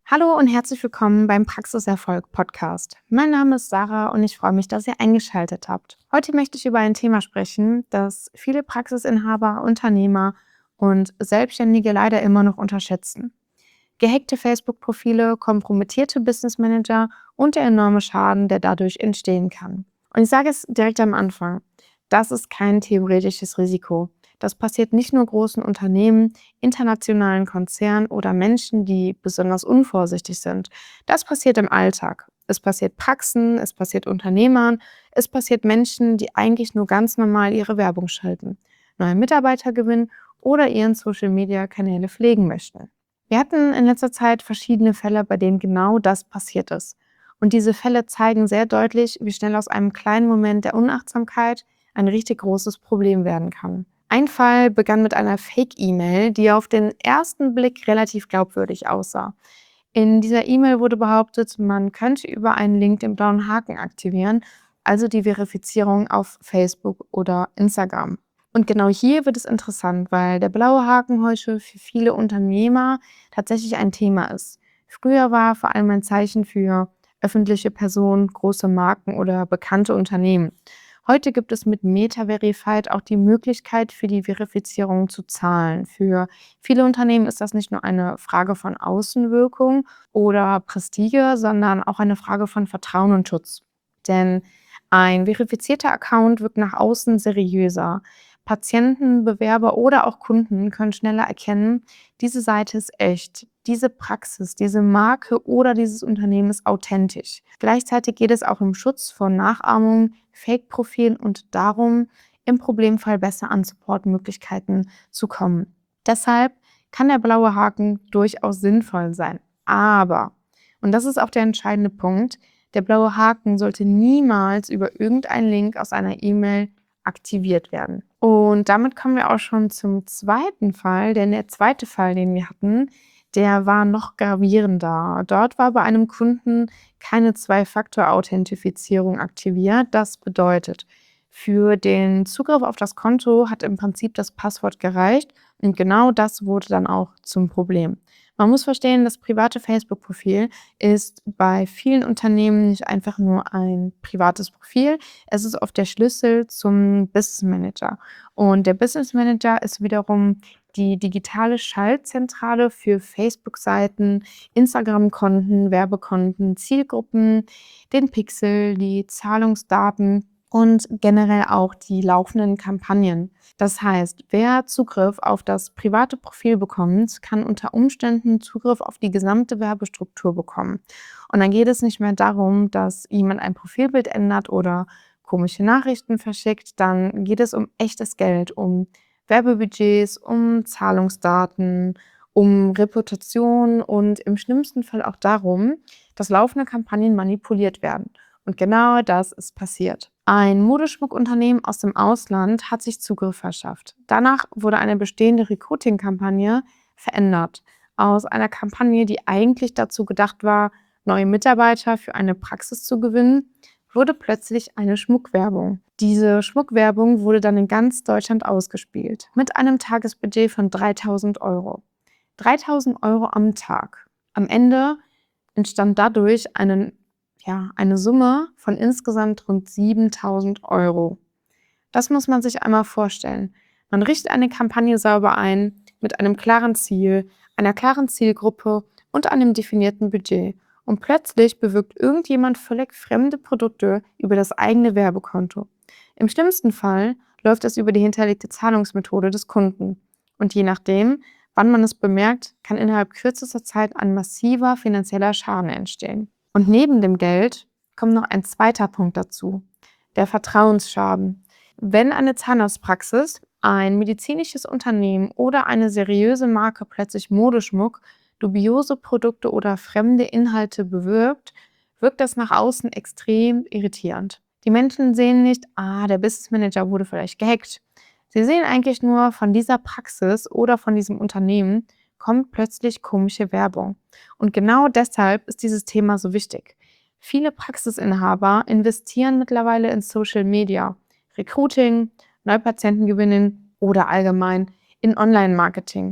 Hallo und herzlich willkommen beim Praxiserfolg Podcast. Mein Name ist Sarah und ich freue mich, dass ihr eingeschaltet habt. Heute möchte ich über ein Thema sprechen, das viele Praxisinhaber, Unternehmer und Selbstständige leider immer noch unterschätzen. Gehackte Facebook-Profile, kompromittierte Businessmanager und der enorme Schaden, der dadurch entstehen kann. Und ich sage es direkt am Anfang, das ist kein theoretisches Risiko. Das passiert nicht nur großen Unternehmen, internationalen Konzernen oder Menschen, die besonders unvorsichtig sind. Das passiert im Alltag. Es passiert Praxen, es passiert Unternehmern, es passiert Menschen, die eigentlich nur ganz normal ihre Werbung schalten, neue Mitarbeiter gewinnen oder ihren Social-Media-Kanäle pflegen möchten. Wir hatten in letzter Zeit verschiedene Fälle, bei denen genau das passiert ist. Und diese Fälle zeigen sehr deutlich, wie schnell aus einem kleinen Moment der Unachtsamkeit ein richtig großes Problem werden kann. Ein Fall begann mit einer Fake-E-Mail, die auf den ersten Blick relativ glaubwürdig aussah. In dieser E-Mail wurde behauptet, man könnte über einen Link den blauen Haken aktivieren, also die Verifizierung auf Facebook oder Instagram. Und genau hier wird es interessant, weil der blaue Haken heute für viele Unternehmer tatsächlich ein Thema ist. Früher war vor allem ein Zeichen für öffentliche Personen, große Marken oder bekannte Unternehmen. Heute gibt es mit Meta-Verified auch die Möglichkeit, für die Verifizierung zu zahlen. Für viele Unternehmen ist das nicht nur eine Frage von Außenwirkung oder Prestige, sondern auch eine Frage von Vertrauen und Schutz. Denn ein verifizierter Account wirkt nach außen seriöser. Patienten, Bewerber oder auch Kunden können schneller erkennen, diese Seite ist echt, diese Praxis, diese Marke oder dieses Unternehmen ist authentisch. Gleichzeitig geht es auch um Schutz vor Nachahmung, Fake-Profilen und darum, im Problemfall besser an Supportmöglichkeiten zu kommen. Deshalb kann der blaue Haken durchaus sinnvoll sein. Aber, und das ist auch der entscheidende Punkt, der blaue Haken sollte niemals über irgendeinen Link aus einer E-Mail aktiviert werden. Und damit kommen wir auch schon zum zweiten Fall, denn der zweite Fall, den wir hatten, der war noch gravierender. Dort war bei einem Kunden keine Zwei-Faktor-Authentifizierung aktiviert. Das bedeutet, für den Zugriff auf das Konto hat im Prinzip das Passwort gereicht und genau das wurde dann auch zum Problem. Man muss verstehen, das private Facebook-Profil ist bei vielen Unternehmen nicht einfach nur ein privates Profil, es ist oft der Schlüssel zum Business Manager. Und der Business Manager ist wiederum die digitale Schaltzentrale für Facebook-Seiten, Instagram-Konten, Werbekonten, Zielgruppen, den Pixel, die Zahlungsdaten und generell auch die laufenden Kampagnen. Das heißt, wer Zugriff auf das private Profil bekommt, kann unter Umständen Zugriff auf die gesamte Werbestruktur bekommen. Und dann geht es nicht mehr darum, dass jemand ein Profilbild ändert oder komische Nachrichten verschickt, dann geht es um echtes Geld, um Werbebudgets, um Zahlungsdaten, um Reputation und im schlimmsten Fall auch darum, dass laufende Kampagnen manipuliert werden. Und genau das ist passiert. Ein Modeschmuckunternehmen aus dem Ausland hat sich Zugriff verschafft. Danach wurde eine bestehende Recruiting-Kampagne verändert. Aus einer Kampagne, die eigentlich dazu gedacht war, neue Mitarbeiter für eine Praxis zu gewinnen, wurde plötzlich eine Schmuckwerbung. Diese Schmuckwerbung wurde dann in ganz Deutschland ausgespielt, mit einem Tagesbudget von 3.000 Euro. 3.000 Euro am Tag. Am Ende entstand dadurch eine Summe von insgesamt rund 7.000 Euro. Das muss man sich einmal vorstellen. Man richtet eine Kampagne sauber ein, mit einem klaren Ziel, einer klaren Zielgruppe und einem definierten Budget. Und plötzlich bewirkt irgendjemand völlig fremde Produkte über das eigene Werbekonto. Im schlimmsten Fall läuft es über die hinterlegte Zahlungsmethode des Kunden. Und je nachdem, wann man es bemerkt, kann innerhalb kürzester Zeit ein massiver finanzieller Schaden entstehen. Und neben dem Geld kommt noch ein zweiter Punkt dazu, der Vertrauensschaden. Wenn eine Zahnarztpraxis, ein medizinisches Unternehmen oder eine seriöse Marke plötzlich Modeschmuck, dubiose Produkte oder fremde Inhalte bewirbt, wirkt das nach außen extrem irritierend. Die Menschen sehen nicht, der Business Manager wurde vielleicht gehackt. Sie sehen eigentlich nur, von dieser Praxis oder von diesem Unternehmen kommt plötzlich komische Werbung. Und genau deshalb ist dieses Thema so wichtig. Viele Praxisinhaber investieren mittlerweile in Social Media, Recruiting, Neupatientengewinnen oder allgemein in Online-Marketing.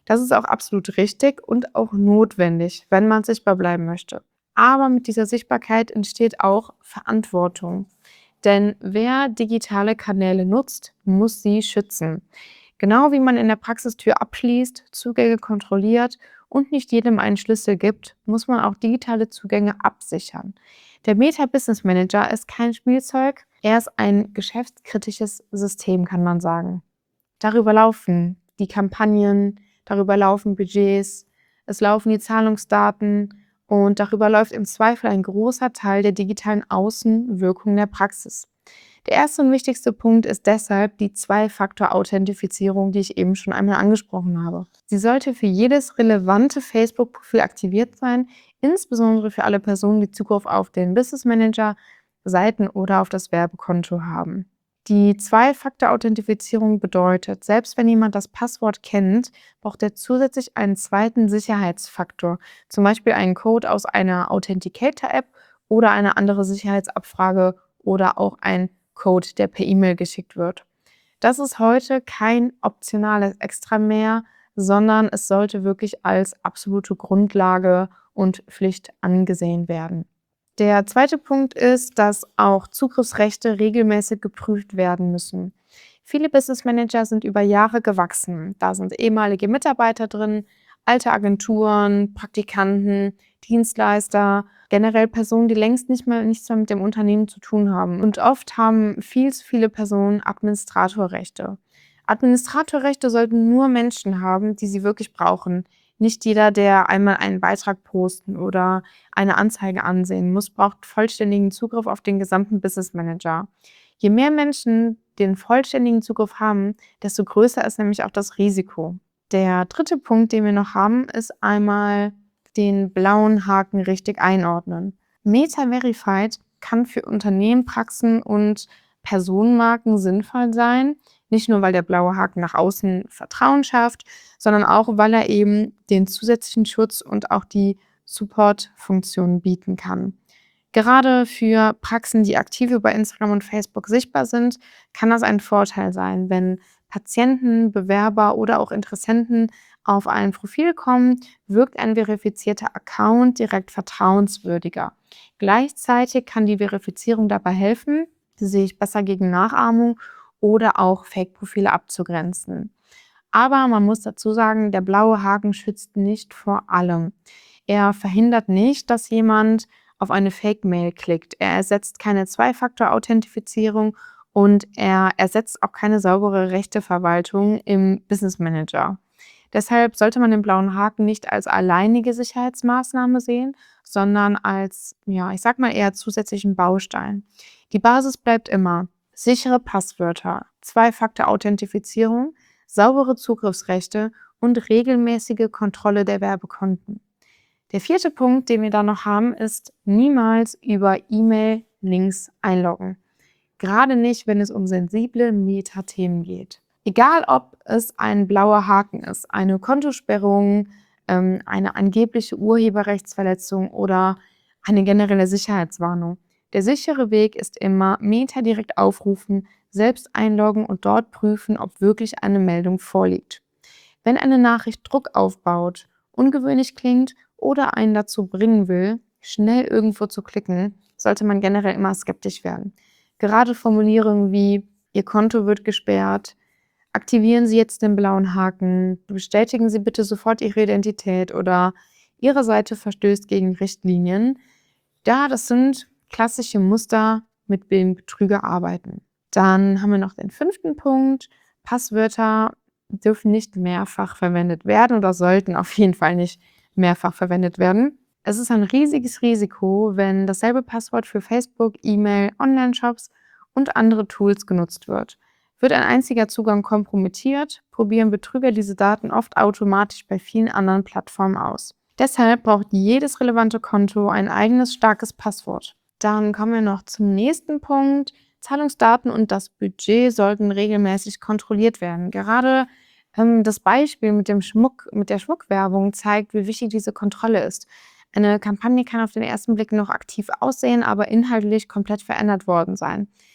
Das ist auch absolut richtig und auch notwendig, wenn man sichtbar bleiben möchte. Aber mit dieser Sichtbarkeit entsteht auch Verantwortung. Denn wer digitale Kanäle nutzt, muss sie schützen. Genau wie man in der Praxis Tür abschließt, Zugänge kontrolliert und nicht jedem einen Schlüssel gibt, muss man auch digitale Zugänge absichern. Der Meta Business Manager ist kein Spielzeug, er ist ein geschäftskritisches System, kann man sagen. Darüber laufen die Kampagnen, darüber laufen Budgets, es laufen die Zahlungsdaten und darüber läuft im Zweifel ein großer Teil der digitalen Außenwirkung der Praxis. Der erste und wichtigste Punkt ist deshalb die Zwei-Faktor-Authentifizierung, die ich eben schon einmal angesprochen habe. Sie sollte für jedes relevante Facebook-Profil aktiviert sein, insbesondere für alle Personen, die Zugriff auf den Business Manager, Seiten oder auf das Werbekonto haben. Die Zwei-Faktor-Authentifizierung bedeutet, selbst wenn jemand das Passwort kennt, braucht er zusätzlich einen zweiten Sicherheitsfaktor, zum Beispiel einen Code aus einer Authenticator-App oder eine andere Sicherheitsabfrage oder auch ein Code, der per E-Mail geschickt wird. Das ist heute kein optionales Extra mehr, sondern es sollte wirklich als absolute Grundlage und Pflicht angesehen werden. Der zweite Punkt ist, dass auch Zugriffsrechte regelmäßig geprüft werden müssen. Viele Business Manager sind über Jahre gewachsen. Da sind ehemalige Mitarbeiter drin, alte Agenturen, Praktikanten, Dienstleister, generell Personen, die längst nichts mehr mit dem Unternehmen zu tun haben. Und oft haben viel zu viele Personen Administratorrechte. Administratorrechte sollten nur Menschen haben, die sie wirklich brauchen. Nicht jeder, der einmal einen Beitrag posten oder eine Anzeige ansehen muss, braucht vollständigen Zugriff auf den gesamten Business Manager. Je mehr Menschen den vollständigen Zugriff haben, desto größer ist nämlich auch das Risiko. Der dritte Punkt, den wir noch haben, ist einmal den blauen Haken richtig einordnen. Meta Verified kann für Unternehmen, Praxen und Personenmarken sinnvoll sein, nicht nur, weil der blaue Haken nach außen Vertrauen schafft, sondern auch, weil er eben den zusätzlichen Schutz und auch die Support-Funktion bieten kann. Gerade für Praxen, die aktiv über Instagram und Facebook sichtbar sind, kann das ein Vorteil sein, wenn Patienten, Bewerber oder auch Interessenten auf ein Profil kommen, wirkt ein verifizierter Account direkt vertrauenswürdiger. Gleichzeitig kann die Verifizierung dabei helfen, sich besser gegen Nachahmung oder auch Fake-Profile abzugrenzen. Aber man muss dazu sagen, der blaue Haken schützt nicht vor allem. Er verhindert nicht, dass jemand auf eine Fake-Mail klickt. Er ersetzt keine Zwei-Faktor-Authentifizierung und er ersetzt auch keine saubere Rechteverwaltung im Business Manager. Deshalb sollte man den blauen Haken nicht als alleinige Sicherheitsmaßnahme sehen, sondern als, ja, ich sag mal eher zusätzlichen Baustein. Die Basis bleibt immer sichere Passwörter, Zwei-Faktor-Authentifizierung, saubere Zugriffsrechte und regelmäßige Kontrolle der Werbekonten. Der vierte Punkt, den wir da noch haben, ist niemals über E-Mail-Links einloggen. Gerade nicht, wenn es um sensible Meta-Themen geht. Egal, ob es ein blauer Haken ist, eine Kontosperrung, eine angebliche Urheberrechtsverletzung oder eine generelle Sicherheitswarnung. Der sichere Weg ist immer Meta direkt aufrufen, selbst einloggen und dort prüfen, ob wirklich eine Meldung vorliegt. Wenn eine Nachricht Druck aufbaut, ungewöhnlich klingt oder einen dazu bringen will, schnell irgendwo zu klicken, sollte man generell immer skeptisch werden. Gerade Formulierungen wie Ihr Konto wird gesperrt, aktivieren Sie jetzt den blauen Haken, bestätigen Sie bitte sofort Ihre Identität oder Ihre Seite verstößt gegen Richtlinien. Ja, das sind klassische Muster, mit denen Betrüger arbeiten. Dann haben wir noch den fünften Punkt. Passwörter dürfen nicht mehrfach verwendet werden oder sollten auf jeden Fall nicht mehrfach verwendet werden. Es ist ein riesiges Risiko, wenn dasselbe Passwort für Facebook, E-Mail, Online-Shops und andere Tools genutzt wird. Wird ein einziger Zugang kompromittiert, probieren Betrüger diese Daten oft automatisch bei vielen anderen Plattformen aus. Deshalb braucht jedes relevante Konto ein eigenes starkes Passwort. Dann kommen wir noch zum nächsten Punkt. Zahlungsdaten und das Budget sollten regelmäßig kontrolliert werden. Gerade das Beispiel mit der Schmuckwerbung zeigt, wie wichtig diese Kontrolle ist. Eine Kampagne kann auf den ersten Blick noch aktiv aussehen, aber inhaltlich komplett verändert worden sein.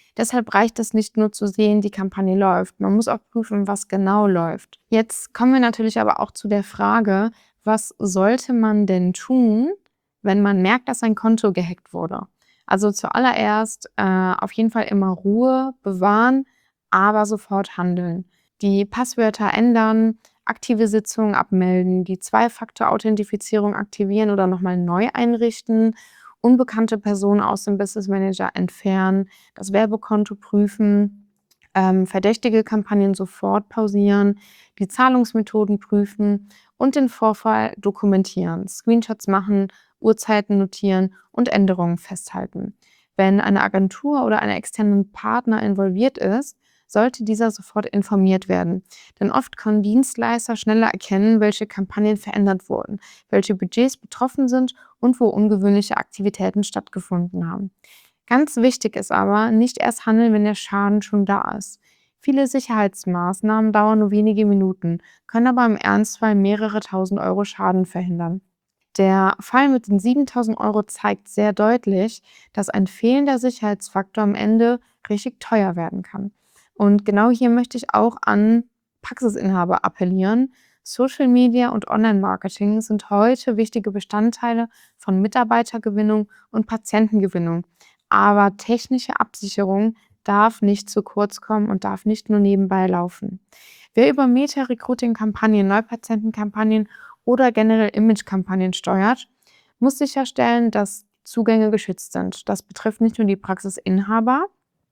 Deshalb reicht es nicht nur zu sehen, die Kampagne läuft. Man muss auch prüfen, was genau läuft. Jetzt kommen wir natürlich aber auch zu der Frage, was sollte man denn tun, wenn man merkt, dass ein Konto gehackt wurde? Also zuallererst auf jeden Fall immer Ruhe bewahren, aber sofort handeln. Die Passwörter ändern, aktive Sitzungen abmelden, die Zwei-Faktor-Authentifizierung aktivieren oder nochmal neu einrichten, unbekannte Personen aus dem Business Manager entfernen, das Werbekonto prüfen, verdächtige Kampagnen sofort pausieren, die Zahlungsmethoden prüfen und den Vorfall dokumentieren, Screenshots machen, Uhrzeiten notieren und Änderungen festhalten. Wenn eine Agentur oder ein externer Partner involviert ist, sollte dieser sofort informiert werden. Denn oft können Dienstleister schneller erkennen, welche Kampagnen verändert wurden, welche Budgets betroffen sind und wo ungewöhnliche Aktivitäten stattgefunden haben. Ganz wichtig ist aber, nicht erst handeln, wenn der Schaden schon da ist. Viele Sicherheitsmaßnahmen dauern nur wenige Minuten, können aber im Ernstfall mehrere tausend Euro Schaden verhindern. Der Fall mit den 7.000 € zeigt sehr deutlich, dass ein fehlender Sicherheitsfaktor am Ende richtig teuer werden kann. Und genau hier möchte ich auch an Praxisinhaber appellieren. Social Media und Online-Marketing sind heute wichtige Bestandteile von Mitarbeitergewinnung und Patientengewinnung. Aber technische Absicherung darf nicht zu kurz kommen und darf nicht nur nebenbei laufen. Wer über Meta-Recruiting-Kampagnen, Neupatientenkampagnen oder generell Image-Kampagnen steuert, muss sicherstellen, dass Zugänge geschützt sind. Das betrifft nicht nur die Praxisinhaber,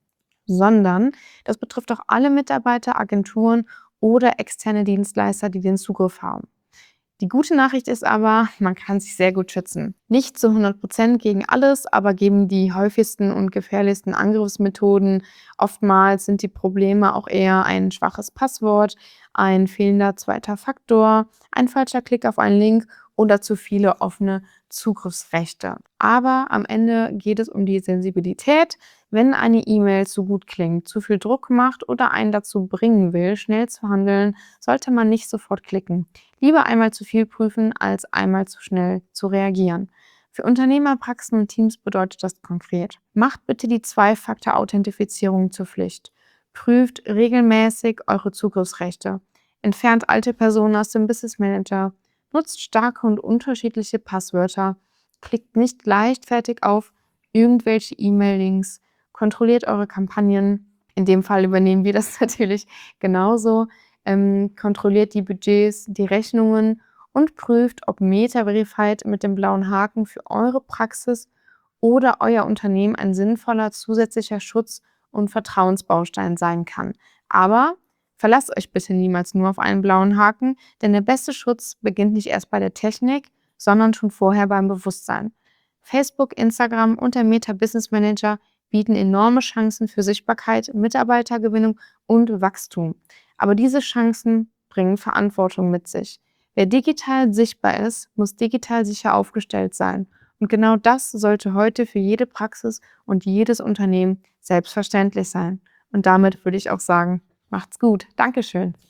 sondern das betrifft auch alle Mitarbeiter, Agenturen oder externe Dienstleister, die den Zugriff haben. Die gute Nachricht ist aber, man kann sich sehr gut schützen. Nicht zu 100% gegen alles, aber gegen die häufigsten und gefährlichsten Angriffsmethoden. Oftmals sind die Probleme auch eher ein schwaches Passwort, ein fehlender zweiter Faktor, ein falscher Klick auf einen Link oder zu viele offene Zugriffsrechte. Aber am Ende geht es um die Sensibilität. Wenn eine E-Mail zu gut klingt, zu viel Druck macht oder einen dazu bringen will, schnell zu handeln, sollte man nicht sofort klicken. Lieber einmal zu viel prüfen, als einmal zu schnell zu reagieren. Für Unternehmerpraxen und Teams bedeutet das konkret: Macht bitte die Zwei-Faktor-Authentifizierung zur Pflicht. Prüft regelmäßig eure Zugriffsrechte. Entfernt alte Personen aus dem Business Manager. Nutzt starke und unterschiedliche Passwörter. Klickt nicht leichtfertig auf irgendwelche E-Mail-Links. Kontrolliert eure Kampagnen. In dem Fall übernehmen wir das natürlich genauso. Kontrolliert die Budgets, die Rechnungen und prüft, ob Meta-Verified mit dem blauen Haken für eure Praxis oder euer Unternehmen ein sinnvoller zusätzlicher Schutz und Vertrauensbaustein sein kann. Aber verlasst euch bitte niemals nur auf einen blauen Haken, denn der beste Schutz beginnt nicht erst bei der Technik, sondern schon vorher beim Bewusstsein. Facebook, Instagram und der Meta Business Manager bieten enorme Chancen für Sichtbarkeit, Mitarbeitergewinnung und Wachstum. Aber diese Chancen bringen Verantwortung mit sich. Wer digital sichtbar ist, muss digital sicher aufgestellt sein. Und genau das sollte heute für jede Praxis und jedes Unternehmen selbstverständlich sein. Und damit würde ich auch sagen, macht's gut. Dankeschön.